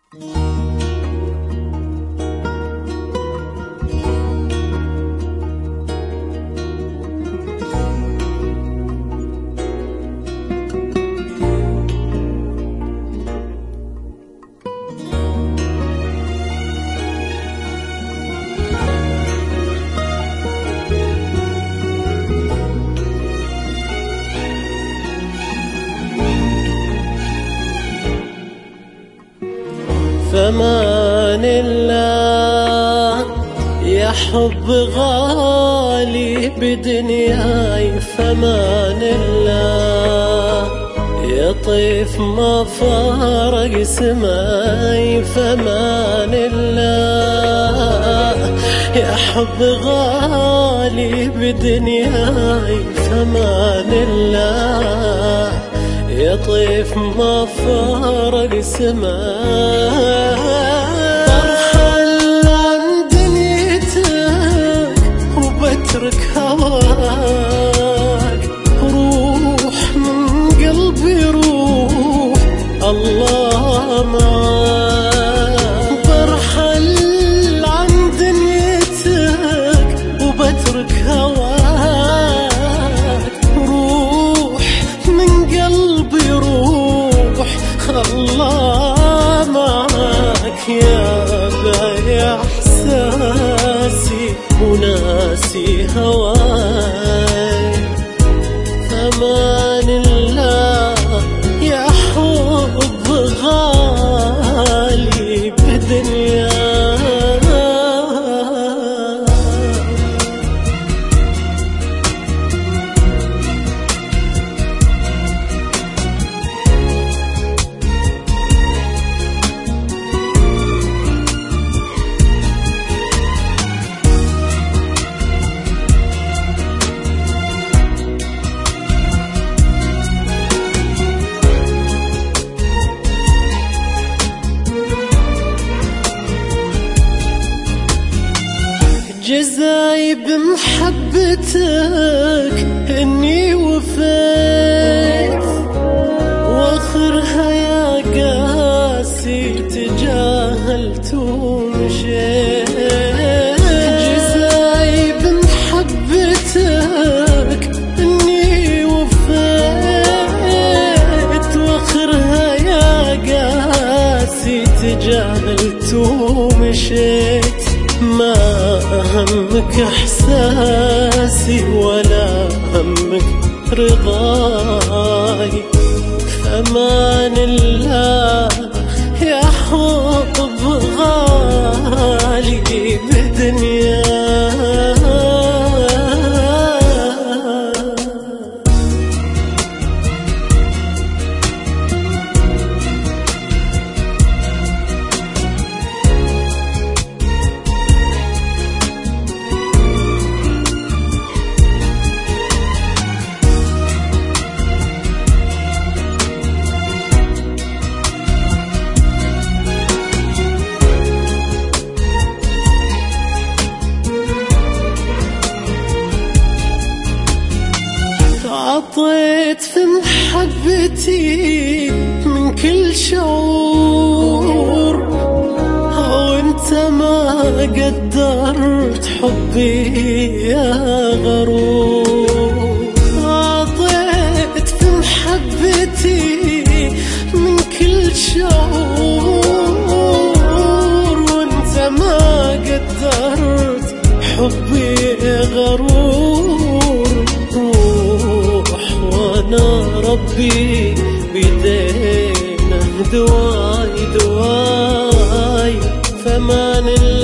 فمان الله يا حب غالي بدنياي، فمان الله يا طيف ما فارق سماي، فمان الله يا حب غالي بدنياي، فمان الله يا طيف ما فارق سماي. برحل عن دنيتك وبترك هواك، روح من قلبي روح، الله معاك. برحل عن دنيتك وبترك هواك، روح من قلبي روح، الله معاك. يا بايع احساسي وناسي هواي، امان الله يا حب غالي بدنياي. جزاي بمحبتك اني وفيت، واخرها يا قاسي تجاهلت ومشيت. جزاي بمحبتك اني وفيت، واخرها يا قاسي تجاهلت ومشيت. ما همك احساسي ولا همك رضاي، امان الله يا حب غالي بدنياي. عطيت في محبتي من كل شعور، وانت ما قدرت حبي يا غرور. عطيت في محبتي من كل شعور، وانت ما قدرت حبي يا غرور. وانا ربي بيدينا دواي دواي، فمان الله